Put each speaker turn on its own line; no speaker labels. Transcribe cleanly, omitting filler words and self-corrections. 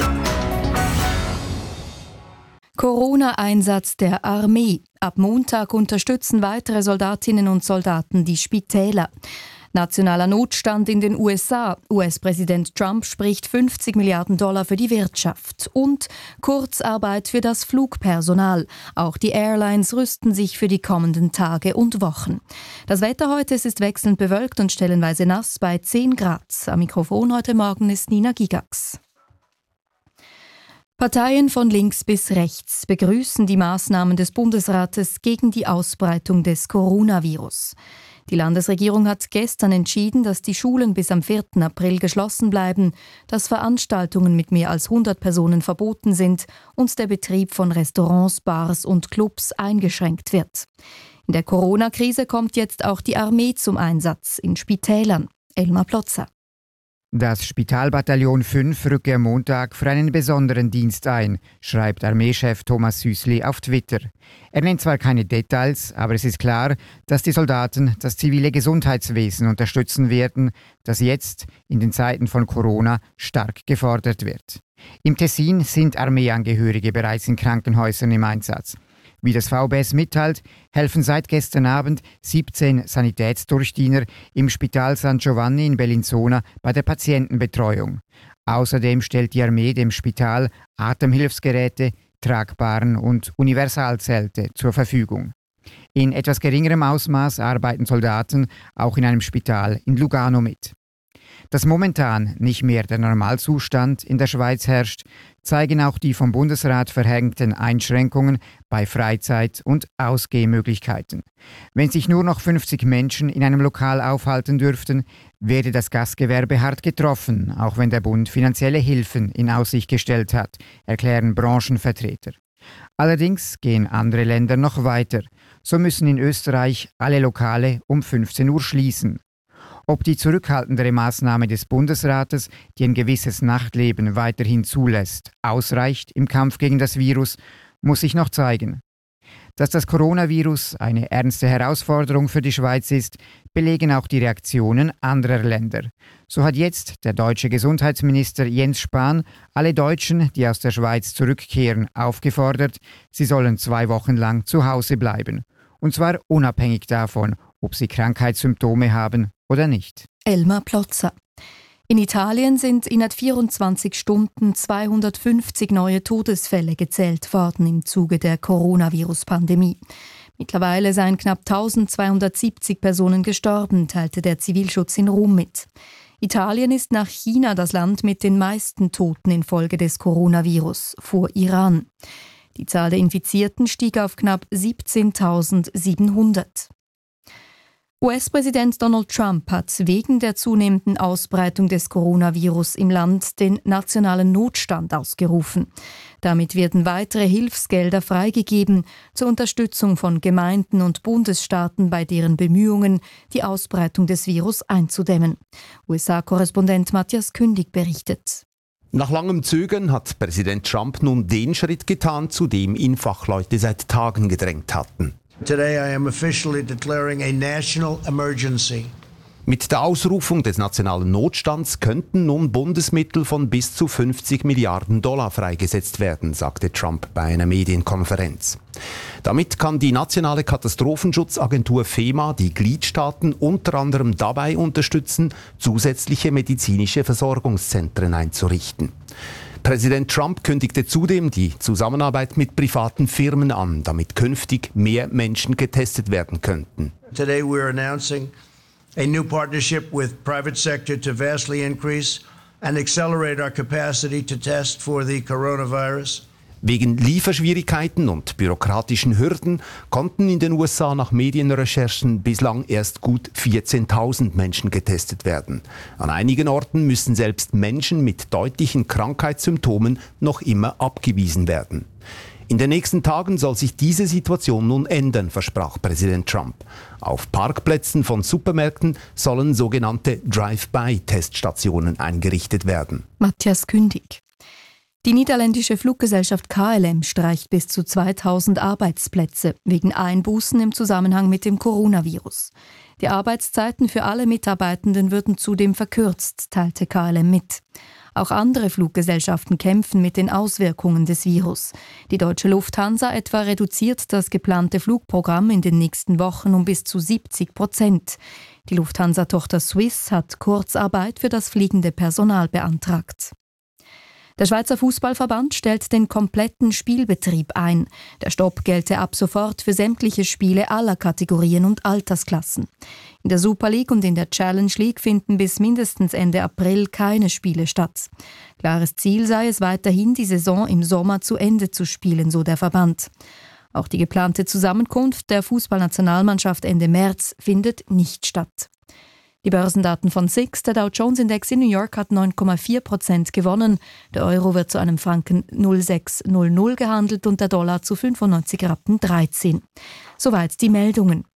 Corona-Einsatz der Armee. Ab Montag unterstützen weitere Soldatinnen und Soldaten die Spitäler. Nationaler Notstand in den USA. US-Präsident Trump spricht $50 Milliarden für die Wirtschaft. Und Kurzarbeit für das Flugpersonal. Auch die Airlines rüsten sich für die kommenden Tage und Wochen. Das Wetter heute ist wechselnd bewölkt und stellenweise nass bei 10 Grad. Am Mikrofon heute Morgen ist Nina Gigax. Parteien von links bis rechts begrüßen die Maßnahmen des Bundesrates gegen die Ausbreitung des Coronavirus. Die Landesregierung hat gestern entschieden, dass die Schulen bis am 4. April geschlossen bleiben, dass Veranstaltungen mit mehr als 100 Personen verboten sind und der Betrieb von Restaurants, Bars und Clubs eingeschränkt wird. In der Corona-Krise kommt jetzt auch die Armee zum Einsatz in Spitälern. Elmar Plotzer.
Das Spitalbataillon 5 rücke am Montag für einen besonderen Dienst ein, schreibt Armeechef Thomas Süßli auf Twitter. Er nennt zwar keine Details, aber es ist klar, dass die Soldaten das zivile Gesundheitswesen unterstützen werden, das jetzt in den Zeiten von Corona stark gefordert wird. Im Tessin sind Armeeangehörige bereits in Krankenhäusern im Einsatz. Wie das VBS mitteilt, helfen seit gestern Abend 17 Sanitätsdurchdiener im Spital San Giovanni in Bellinzona bei der Patientenbetreuung. Außerdem stellt die Armee dem Spital Atemhilfsgeräte, Tragbaren und Universalzelte zur Verfügung. In etwas geringerem Ausmaß arbeiten Soldaten auch in einem Spital in Lugano mit. Dass momentan nicht mehr der Normalzustand in der Schweiz herrscht, zeigen auch die vom Bundesrat verhängten Einschränkungen bei Freizeit- und Ausgehmöglichkeiten. Wenn sich nur noch 50 Menschen in einem Lokal aufhalten dürften, werde das Gastgewerbe hart getroffen, auch wenn der Bund finanzielle Hilfen in Aussicht gestellt hat, erklären Branchenvertreter. Allerdings gehen andere Länder noch weiter. So müssen in Österreich alle Lokale um 15 Uhr schließen. Ob die zurückhaltendere Maßnahme des Bundesrates, die ein gewisses Nachtleben weiterhin zulässt, ausreicht im Kampf gegen das Virus, muss sich noch zeigen. Dass das Coronavirus eine ernste Herausforderung für die Schweiz ist, belegen auch die Reaktionen anderer Länder. So hat jetzt der deutsche Gesundheitsminister Jens Spahn alle Deutschen, die aus der Schweiz zurückkehren, aufgefordert, sie sollen 2 Wochen lang zu Hause bleiben. Und zwar unabhängig davon, ob sie Krankheitssymptome haben oder nicht.
Elmar Plotzer. In Italien sind innerhalb 24 Stunden 250 neue Todesfälle gezählt worden im Zuge der Coronavirus-Pandemie. Mittlerweile seien knapp 1270 Personen gestorben, teilte der Zivilschutz in Rom mit. Italien ist nach China das Land mit den meisten Toten infolge des Coronavirus, vor Iran. Die Zahl der Infizierten stieg auf knapp 17.700. US-Präsident Donald Trump hat wegen der zunehmenden Ausbreitung des Coronavirus im Land den nationalen Notstand ausgerufen. Damit werden weitere Hilfsgelder freigegeben zur Unterstützung von Gemeinden und Bundesstaaten bei deren Bemühungen, die Ausbreitung des Virus einzudämmen. USA-Korrespondent Matthias Kündig berichtet.
Nach langem Zögern hat Präsident Trump nun den Schritt getan, zu dem ihn Fachleute seit Tagen gedrängt hatten.
Today I am officially declaring a national emergency.
Mit der Ausrufung des nationalen Notstands könnten nun Bundesmittel von bis zu $50 Milliarden freigesetzt werden, sagte Trump bei einer Medienkonferenz. Damit kann die nationale Katastrophenschutzagentur FEMA die Gliedstaaten unter anderem dabei unterstützen, zusätzliche medizinische Versorgungszentren einzurichten. Präsident Trump kündigte zudem die Zusammenarbeit mit privaten Firmen an, damit künftig mehr Menschen getestet werden könnten.
Today we are announcing a new partnership with private sector to vastly increase and accelerate our capacity to test for the coronavirus.
Wegen Lieferschwierigkeiten und bürokratischen Hürden konnten in den USA nach Medienrecherchen bislang erst gut 14.000 Menschen getestet werden. An einigen Orten müssen selbst Menschen mit deutlichen Krankheitssymptomen noch immer abgewiesen werden. In den nächsten Tagen soll sich diese Situation nun ändern, versprach Präsident Trump. Auf Parkplätzen von Supermärkten sollen sogenannte Drive-by-Teststationen eingerichtet werden.
Matthias Kündig. Die niederländische Fluggesellschaft KLM streicht bis zu 2000 Arbeitsplätze wegen Einbußen im Zusammenhang mit dem Coronavirus. Die Arbeitszeiten für alle Mitarbeitenden würden zudem verkürzt, teilte KLM mit. Auch andere Fluggesellschaften kämpfen mit den Auswirkungen des Virus. Die deutsche Lufthansa etwa reduziert das geplante Flugprogramm in den nächsten Wochen um bis zu 70%. Die Lufthansa-Tochter Swiss hat Kurzarbeit für das fliegende Personal beantragt. Der Schweizer Fußballverband stellt den kompletten Spielbetrieb ein. Der Stopp gelte ab sofort für sämtliche Spiele aller Kategorien und Altersklassen. In der Super League und in der Challenge League finden bis mindestens Ende April keine Spiele statt. Klares Ziel sei es weiterhin, die Saison im Sommer zu Ende zu spielen, so der Verband. Auch die geplante Zusammenkunft der Fußballnationalmannschaft Ende März findet nicht statt. Die Börsendaten von SIX, der Dow Jones Index in New York hat 9,4% gewonnen. Der Euro wird zu einem Franken 0,600 gehandelt und der Dollar zu 95,13 Rappen. Soweit die Meldungen.